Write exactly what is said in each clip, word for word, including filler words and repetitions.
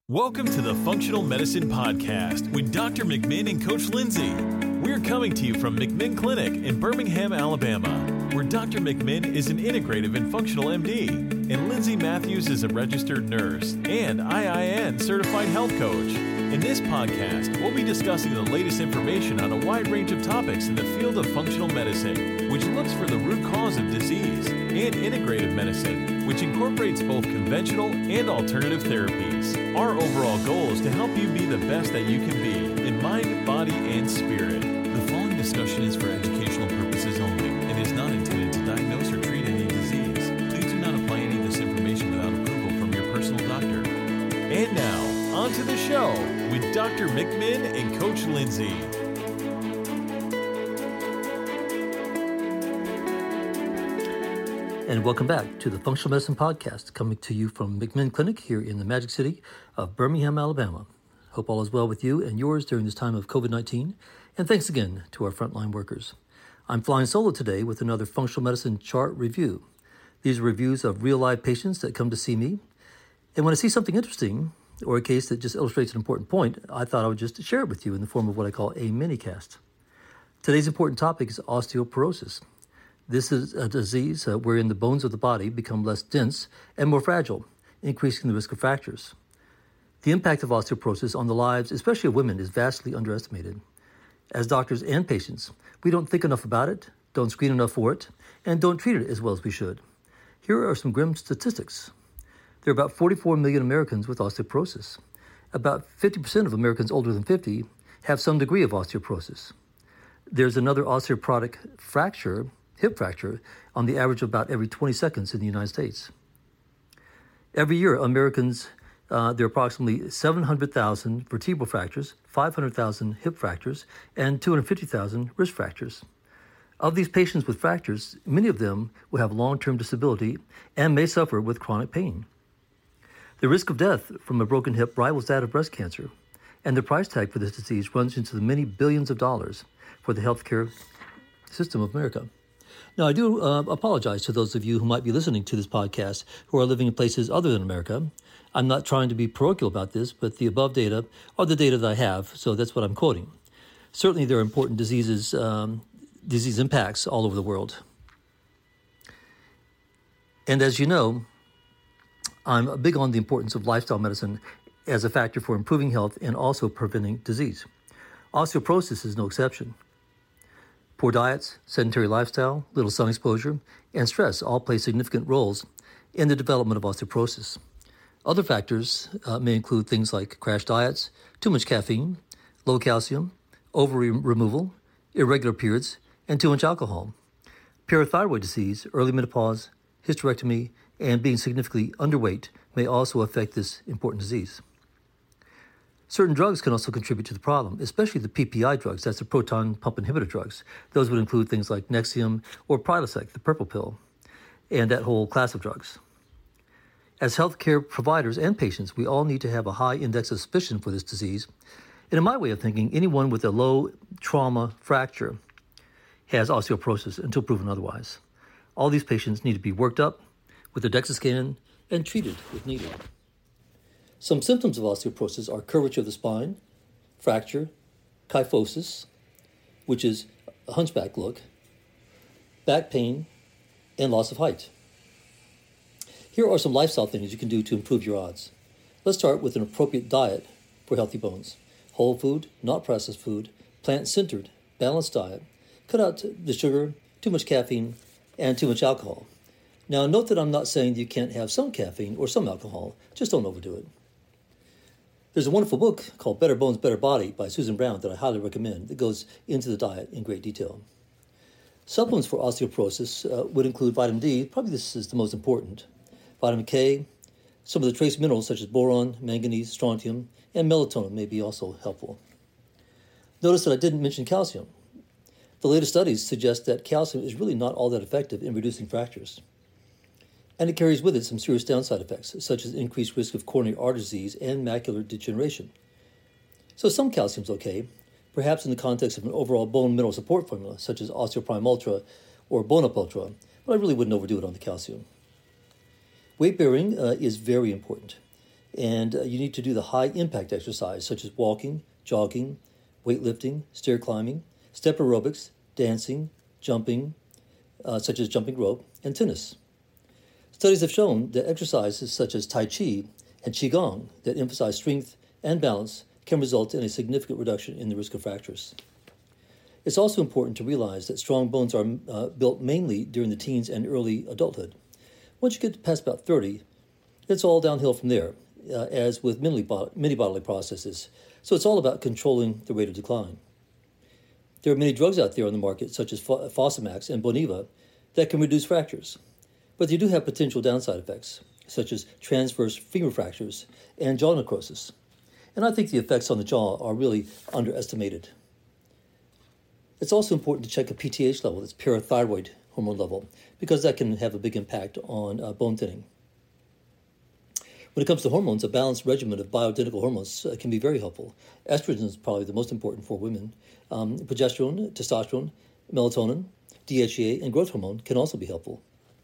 Welcome to the Functional Medicine Podcast with Doctor McMinn and Coach Lindsay. We're coming to you from McMinn Clinic in Birmingham, Alabama, where Doctor McMinn is an integrative and functional M D, and Lindsay Matthews is a registered nurse and I I N certified health coach. In this podcast, we'll be discussing the latest information on a wide range of topics in the field of functional medicine, which looks for the root cause of disease, and integrative medicine, which incorporates both conventional and alternative therapies. Our overall goal is to help you be the best that you can be in mind, body, and spirit. The following discussion is for educational purposes only and is not intended to diagnose or treat any disease. Please do not apply any of this information without approval from your personal doctor. And now, on to the show with Doctor McMinn and Coach Lindsay. And welcome back to the Functional Medicine Podcast, coming to you from McMinn Clinic here in the Magic City of Birmingham, Alabama. Hope all is well with you and yours during this time of covid nineteen. And thanks again to our frontline workers. I'm flying solo today with another functional medicine chart review. These are reviews of real live patients that come to see me. And when I see something interesting or a case that just illustrates an important point, I thought I would just share it with you in the form of what I call a mini-cast. Today's important topic is osteoporosis. This is a disease uh, wherein the bones of the body become less dense and more fragile, increasing the risk of fractures. The impact of osteoporosis on the lives, especially of women, is vastly underestimated. As doctors and patients, we don't think enough about it, don't screen enough for it, and don't treat it as well as we should. Here are some grim statistics. There are about forty-four million Americans with osteoporosis. About fifty percent of Americans older than fifty have some degree of osteoporosis. There's another osteoporotic fracture, hip fracture, on the average of about every twenty seconds in the United States. Every year, Americans, uh, there are approximately seven hundred thousand vertebral fractures, five hundred thousand hip fractures, and two hundred fifty thousand wrist fractures. Of these patients with fractures, many of them will have long-term disability and may suffer with chronic pain. The risk of death from a broken hip rivals that of breast cancer, and the price tag for this disease runs into the many billions of dollars for the healthcare system of America. Now, I do uh, apologize to those of you who might be listening to this podcast who are living in places other than America. I'm not trying to be parochial about this, but the above data are the data that I have, so that's what I'm quoting. Certainly, there are important diseases, um, disease impacts all over the world. And as you know, I'm big on the importance of lifestyle medicine as a factor for improving health and also preventing disease. Osteoporosis is no exception. Poor diets, sedentary lifestyle, little sun exposure, and stress all play significant roles in the development of osteoporosis. Other factors uh, may include things like crash diets, too much caffeine, low calcium, ovary removal, irregular periods, and too much alcohol. Parathyroid disease, early menopause, hysterectomy, and being significantly underweight may also affect this important disease. Certain drugs can also contribute to the problem, especially the P P I drugs, that's the proton pump inhibitor drugs. Those would include things like Nexium or Prilosec, the purple pill, and that whole class of drugs. As healthcare providers and patients, we all need to have a high index of suspicion for this disease. And in my way of thinking, anyone with a low trauma fracture has osteoporosis until proven otherwise. All these patients need to be worked up with a DEXA scan and treated if needed. Some symptoms of osteoporosis are curvature of the spine, fracture, kyphosis, which is a hunchback look, back pain, and loss of height. Here are some lifestyle things you can do to improve your odds. Let's start with an appropriate diet for healthy bones. Whole food, not processed food, plant-centered, balanced diet. Cut out the sugar, too much caffeine, and too much alcohol. Now, note that I'm not saying that you can't have some caffeine or some alcohol. Just don't overdo it. There's a wonderful book called Better Bones, Better Body by Susan Brown that I highly recommend that goes into the diet in great detail. Supplements for osteoporosis uh, would include vitamin D. Probably this is the most important. Vitamin K, some of the trace minerals such as boron, manganese, strontium, and melatonin may be also helpful. Notice that I didn't mention calcium. The latest studies suggest that calcium is really not all that effective in reducing fractures. And it carries with it some serious downside effects, such as increased risk of coronary artery disease and macular degeneration. So some calcium's okay, perhaps in the context of an overall bone mineral support formula, such as Osteoprime Ultra or Bone-Up Ultra, but I really wouldn't overdo it on the calcium. Weight bearing uh, is very important. And uh, you need to do the high-impact exercise, such as walking, jogging, weightlifting, stair climbing, step aerobics, dancing, jumping, uh, such as jumping rope, and tennis. Studies have shown that exercises such as Tai Chi and Qigong that emphasize strength and balance can result in a significant reduction in the risk of fractures. It's also important to realize that strong bones are uh, built mainly during the teens and early adulthood. Once you get past about thirty, it's all downhill from there, uh, as with many, bod- many bodily processes. So it's all about controlling the rate of decline. There are many drugs out there on the market, such as Fosamax and Boniva, that can reduce fractures, but they do have potential downside effects, such as transverse femur fractures and jaw necrosis. And I think the effects on the jaw are really underestimated. It's also important to check a P T H level, that's parathyroid hormone level, because that can have a big impact on uh, bone thinning. When it comes to hormones, a balanced regimen of bioidentical hormones uh, can be very helpful. Estrogen is probably the most important for women. Um, progesterone, testosterone, melatonin, D H E A, and growth hormone can also be helpful.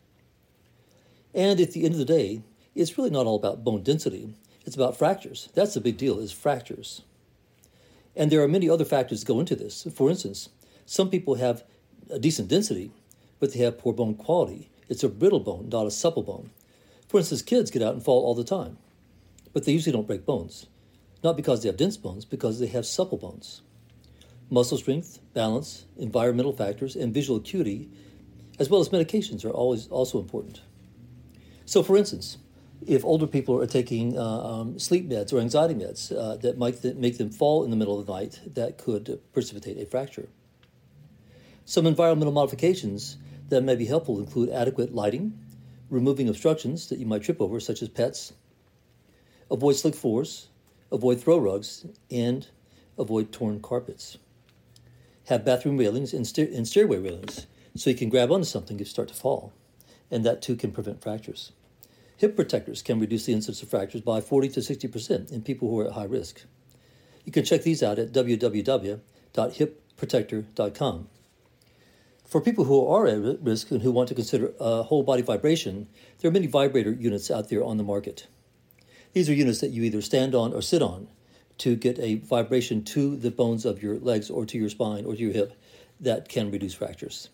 And at the end of the day, it's really not all about bone density. It's about fractures. That's the big deal, is fractures. And there are many other factors that go into this. For instance, some people have a decent density, but they have poor bone quality. It's a brittle bone, not a supple bone. For instance, kids get out and fall all the time, but they usually don't break bones. Not because they have dense bones, because they have supple bones. Muscle strength, balance, environmental factors, and visual acuity, as well as medications, are always also important. So, for instance, if older people are taking uh, um, sleep meds or anxiety meds uh, that might th- make them fall in the middle of the night, that could precipitate a fracture. Some environmental modifications that may be helpful include adequate lighting, removing obstructions that you might trip over, such as pets, avoid slick floors, avoid throw rugs, and avoid torn carpets. Have bathroom railings and, stair- and stairway railings so you can grab onto something if you start to fall, and that too can prevent fractures. Hip protectors can reduce the incidence of fractures by forty to sixty percent in people who are at high risk. You can check these out at w w w dot hip protector dot com. For people who are at risk and who want to consider a whole body vibration, there are many vibrator units out there on the market. These are units that you either stand on or sit on to get a vibration to the bones of your legs or to your spine or to your hip that can reduce fractures.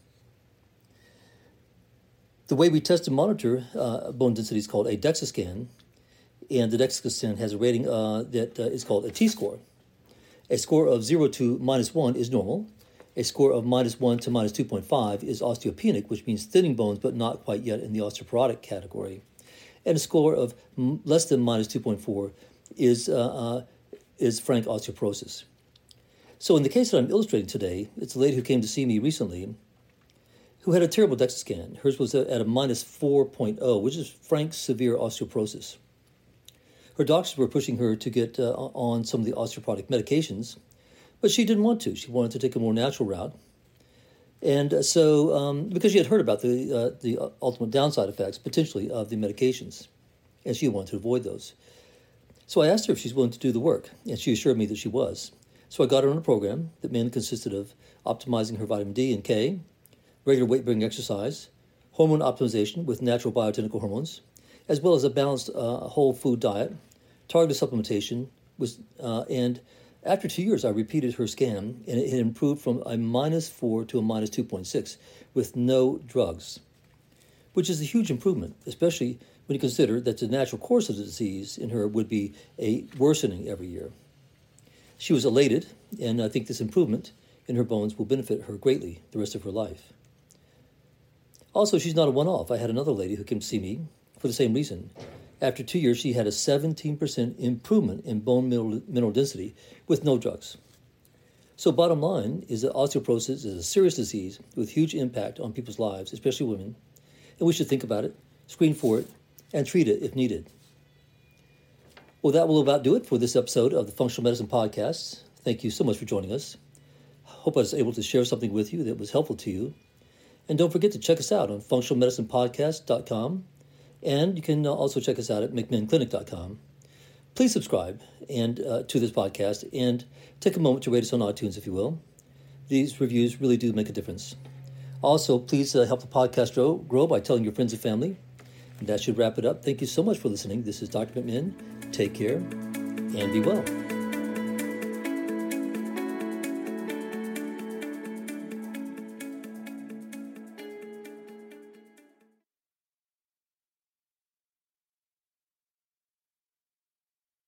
The way we test and monitor uh, bone density is called a DEXA scan, and the DEXA scan has a rating uh, that uh, is called a T-score. A score of zero to minus one is normal. A score of minus one to minus two point five is osteopenic, which means thinning bones but not quite yet in the osteoporotic category. And a score of m- less than minus two point four is, uh, uh, is frank osteoporosis. So in the case that I'm illustrating today, it's a lady who came to see me recently who had a terrible DEXA scan. Hers was at a minus four point oh, which is frank severe osteoporosis. Her doctors were pushing her to get uh, on some of the osteoporotic medications, but she didn't want to. She wanted to take a more natural route. And uh, so, um, because she had heard about the uh, the ultimate downside effects, potentially, of the medications, and she wanted to avoid those. So I asked her if she's willing to do the work, and she assured me that she was. So I got her on a program that mainly consisted of optimizing her vitamin D and K, regular weight-bearing exercise, hormone optimization with natural bioidentical hormones, as well as a balanced uh, whole food diet, targeted supplementation, with, uh, and after two years, I repeated her scan, and it had improved from a minus four to a minus two point six with no drugs, which is a huge improvement, especially when you consider that the natural course of the disease in her would be a worsening every year. She was elated, and I think this improvement in her bones will benefit her greatly the rest of her life. Also, she's not a one-off. I had another lady who came to see me for the same reason. After two years, she had a seventeen percent improvement in bone mineral, mineral density with no drugs. So bottom line is that osteoporosis is a serious disease with huge impact on people's lives, especially women, and we should think about it, screen for it, and treat it if needed. Well, that will about do it for this episode of the Functional Medicine Podcast. Thank you so much for joining us. Hope I was able to share something with you that was helpful to you. And don't forget to check us out on functional medicine podcast dot com, and you can also check us out at mcminn clinic dot com. Please subscribe and uh, to this podcast, and take a moment to rate us on iTunes, if you will. These reviews really do make a difference. Also, please uh, help the podcast grow, grow by telling your friends and family. That should wrap it up. Thank you so much for listening. This is Doctor McMinn. Take care and be well.